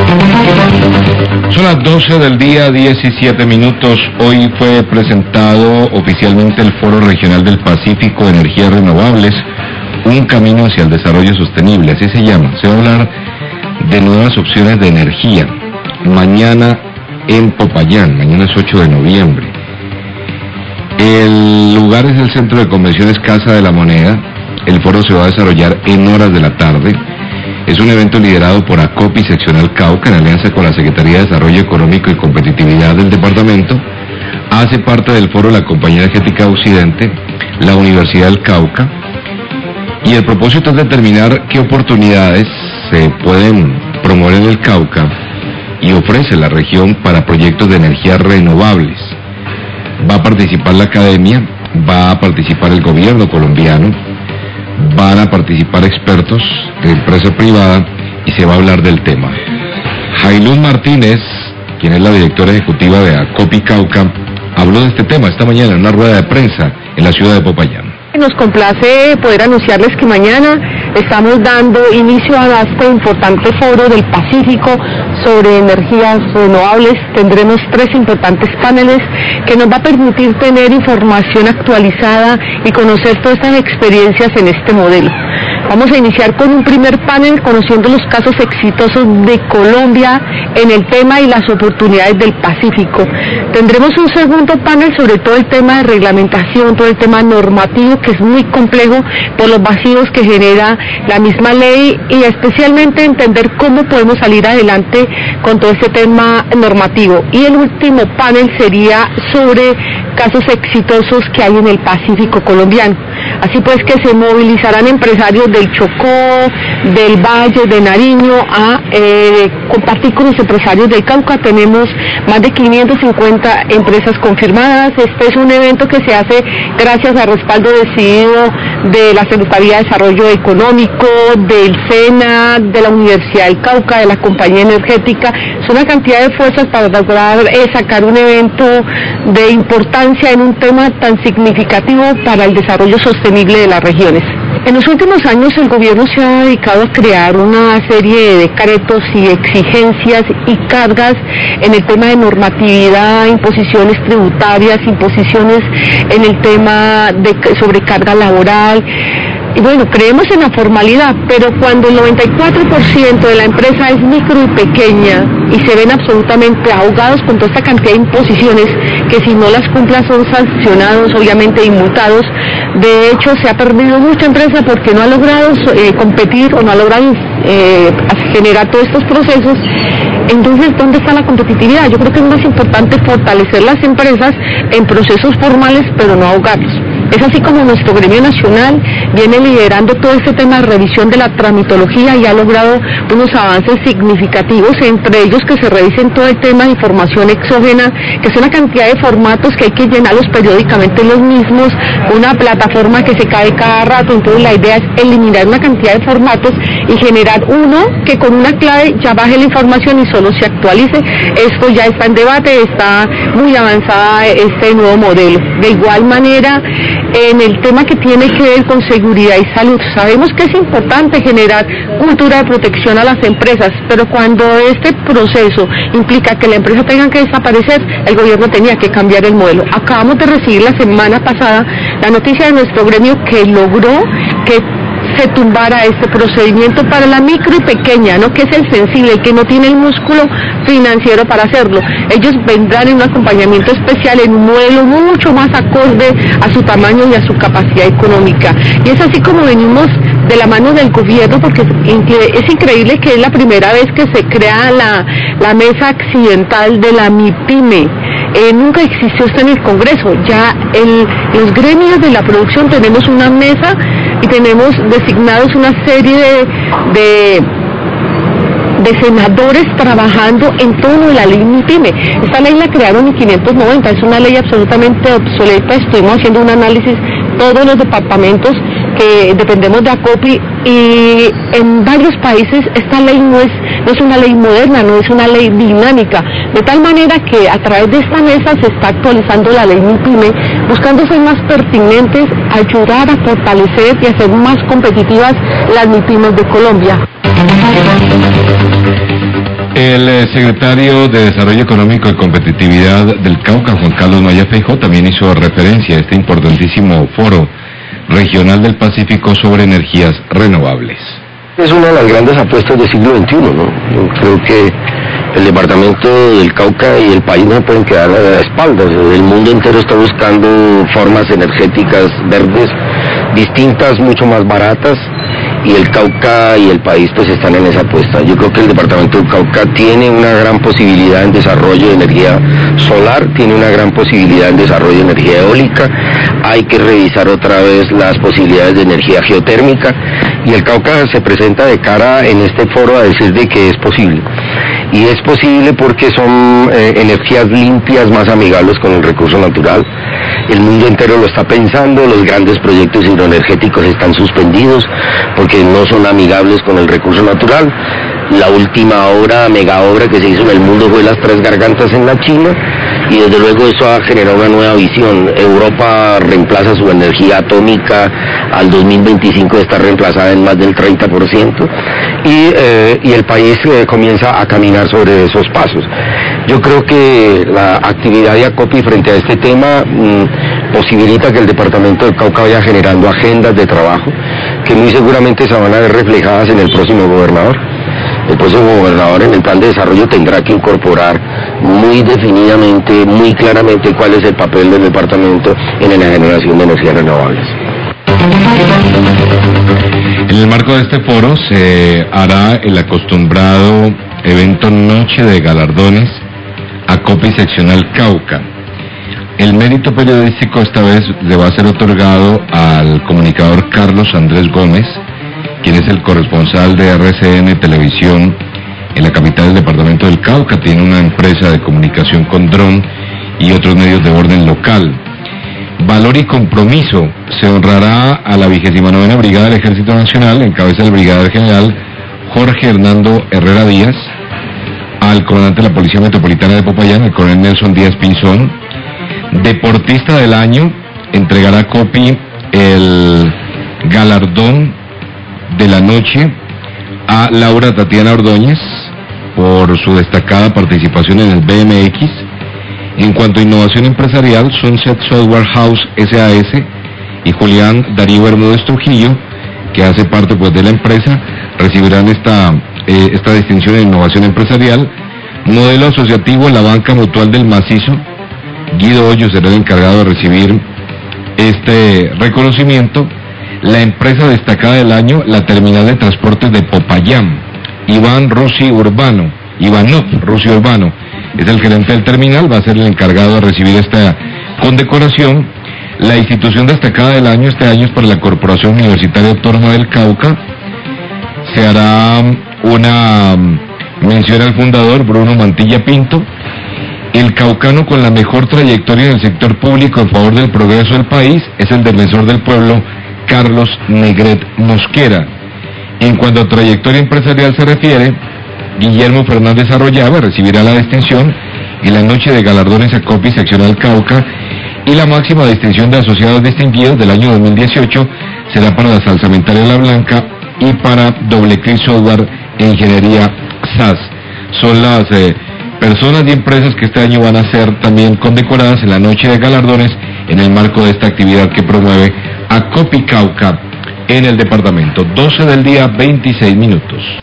Son las 12 del día, 17 minutos. Hoy fue presentado oficialmente el Foro Regional del Pacífico de Energías Renovables, un camino hacia el desarrollo sostenible, así se llama. Se va a hablar de nuevas opciones de energía. Mañana en Popayán, mañana es 8 de noviembre. El lugar es el Centro de Convenciones Casa de la Moneda. El foro se va a desarrollar en horas de la tarde. Es un evento liderado por ACOPI Seccional Cauca en alianza con la Secretaría de Desarrollo Económico y Competitividad del departamento. Hace parte del foro la Compañía Energética Occidente, la Universidad del Cauca, y el propósito es determinar qué oportunidades se pueden promover en el Cauca y ofrece la región para proyectos de energías renovables. Va a participar la academia, va a participar el gobierno colombiano, van a participar expertos de empresa privada y se va a hablar del tema. Jailún Martínez, quien es la directora ejecutiva de ACOPI Cauca, habló de este tema esta mañana en una rueda de prensa en la ciudad de Popayán. Nos complace poder anunciarles que mañana estamos dando inicio a este importante foro del Pacífico sobre energías renovables. Tendremos 3 importantes paneles que nos va a permitir tener información actualizada y conocer todas estas experiencias en este modelo. Vamos a iniciar con un primer panel conociendo los casos exitosos de Colombia en el tema y las oportunidades del Pacífico. Tendremos un segundo panel sobre todo el tema de reglamentación, todo el tema normativo que es muy complejo por los vacíos que genera la misma ley y especialmente entender cómo podemos salir adelante con todo este tema normativo. Y el último panel sería sobre casos exitosos que hay en el Pacífico colombiano. Así pues que se movilizarán empresarios del Chocó, del Valle, de Nariño a compartir con los empresarios del Cauca. Tenemos más de 550 empresas confirmadas. Este es un evento que se hace gracias al respaldo decidido de la Secretaría de Desarrollo Económico, del SENA, de la Universidad del Cauca, de la Compañía Energética. Es una cantidad de fuerzas para lograr sacar un evento de importancia en un tema tan significativo para el desarrollo sostenible de las regiones. En los últimos años el gobierno se ha dedicado a crear una serie de decretos y exigencias y cargas en el tema de normatividad, imposiciones tributarias, imposiciones en el tema de sobrecarga laboral. Y bueno, creemos en la formalidad, pero cuando el 94% de la empresa es micro y pequeña y se ven absolutamente ahogados con toda esta cantidad de imposiciones que si no las cumplan son sancionados, obviamente inmutados. De hecho, se ha perdido mucha empresa porque no ha logrado competir o no ha logrado generar todos estos procesos. Entonces, ¿dónde está la competitividad? Yo creo que es más importante fortalecer las empresas en procesos formales, pero no ahogarlos. Es así como nuestro gremio nacional viene liderando todo este tema de revisión de la tramitología y ha logrado unos avances significativos, entre ellos que se revisen todo el tema de información exógena, que es una cantidad de formatos que hay que llenarlos periódicamente los mismos, una plataforma que se cae cada rato. Entonces la idea es eliminar una cantidad de formatos y generar uno que con una clave ya baje la información y solo se actualice. Esto ya está en debate, está muy avanzada este nuevo modelo. De igual manera, en el tema que tiene que ver con seguridad y salud, sabemos que es importante generar cultura de protección a las empresas, pero cuando este proceso implica que la empresa tenga que desaparecer, el gobierno tenía que cambiar el modelo. Acabamos de recibir la semana pasada la noticia de nuestro gremio que logró que se tumbara este procedimiento para la micro y pequeña, ¿no? Que es el sensible, el que no tiene el músculo financiero para hacerlo. Ellos vendrán en un acompañamiento especial, en un modelo mucho más acorde a su tamaño y a su capacidad económica. Y es así como venimos de la mano del gobierno, porque es increíble que es la primera vez que se crea la mesa accidental de la MIPYME. Nunca existió esto en el Congreso. Ya los gremios de la producción tenemos una mesa y tenemos designados una serie de senadores trabajando en torno a la ley MIPYME. Esta ley la crearon en 590, es una ley absolutamente obsoleta. Estuvimos haciendo un análisis todos los departamentos que dependemos de ACOPI y en varios países esta ley no es una ley moderna, no es una ley dinámica, de tal manera que a través de esta mesa se está actualizando la ley MIPYME, buscando ser más pertinentes, ayudar a fortalecer y hacer más competitivas las MIPYMEs de Colombia. El secretario de Desarrollo Económico y Competitividad del Cauca, Juan Carlos Maya Feijó, también hizo referencia a este importantísimo foro regional del Pacífico sobre energías renovables. Es una de las grandes apuestas del siglo XXI, ¿no? Yo creo que el departamento del Cauca y el país no pueden quedar a la espalda. El mundo entero está buscando formas energéticas verdes, distintas, mucho más baratas, y el Cauca y el país pues están en esa apuesta. Yo creo que el departamento del Cauca tiene una gran posibilidad en desarrollo de energía solar, tiene una gran posibilidad en desarrollo de energía eólica, hay que revisar otra vez las posibilidades de energía geotérmica, y el Cauca se presenta de cara en este foro a decir de que es posible. Y es posible porque son energías limpias, más amigables con el recurso natural. El mundo entero lo está pensando, los grandes proyectos hidroenergéticos están suspendidos porque no son amigables con el recurso natural. La última obra, mega obra que se hizo en el mundo fue las Tres Gargantas en la China, y desde luego eso ha generado una nueva visión. Europa reemplaza su energía atómica, al 2025 está reemplazada en más del 30%, y el país comienza a caminar sobre esos pasos. Yo creo que la actividad de ACOPI frente a este tema posibilita que el departamento del Cauca vaya generando agendas de trabajo que muy seguramente se van a ver reflejadas en el próximo gobernador. El próximo gobernador en el plan de desarrollo tendrá que incorporar muy definidamente, muy claramente cuál es el papel del departamento en la generación de energías renovables. En el marco de este foro se hará el acostumbrado evento Noche de Galardones ACOPI Seccional Cauca. El mérito periodístico esta vez le va a ser otorgado al comunicador Carlos Andrés Gómez, quien es el corresponsal de RCN Televisión en la capital del departamento del Cauca. Tiene una empresa de comunicación con dron y otros medios de orden local. Valor y compromiso: se honrará a la 29ª Brigada del Ejército Nacional, en cabeza del brigadier general Jorge Hernando Herrera Díaz, al comandante de la Policía Metropolitana de Popayán, el coronel Nelson Díaz Pinzón. Deportista del año: entregará ACOPI el galardón de la noche a Laura Tatiana Ordóñez por su destacada participación en el BMX. En cuanto a innovación empresarial, Sunset Software House SAS y Julián Darío Bermúdez Trujillo, que hace parte pues de la empresa, recibirán esta distinción de innovación empresarial. Modelo asociativo: la Banca Mutual del Macizo. Guido Hoyos será el encargado de recibir este reconocimiento. La empresa destacada del año: la Terminal de Transportes de Popayán. Ivanov Rossi Urbano es el gerente del terminal, va a ser el encargado de recibir esta condecoración. La institución destacada del año este año es para la Corporación Universitaria Autónoma del Cauca. Se hará una mención al fundador, Bruno Mantilla Pinto. El caucano con la mejor trayectoria en el sector público en favor del progreso del país es el defensor del pueblo, Carlos Negret Mosquera. En cuanto a trayectoria empresarial se refiere, Guillermo Fernández Arroyave recibirá la distinción en la noche de galardones ACOPI Seccional Cauca, y la máxima distinción de asociados distinguidos del año 2018 será para la Salsamentaria La Blanca y para Doble Clic Software e Ingeniería SAS. Son las personas y empresas que este año van a ser también condecoradas en la noche de galardones en el marco de esta actividad que promueve ACOPI Cauca en el departamento. 12 del día, 26 minutos.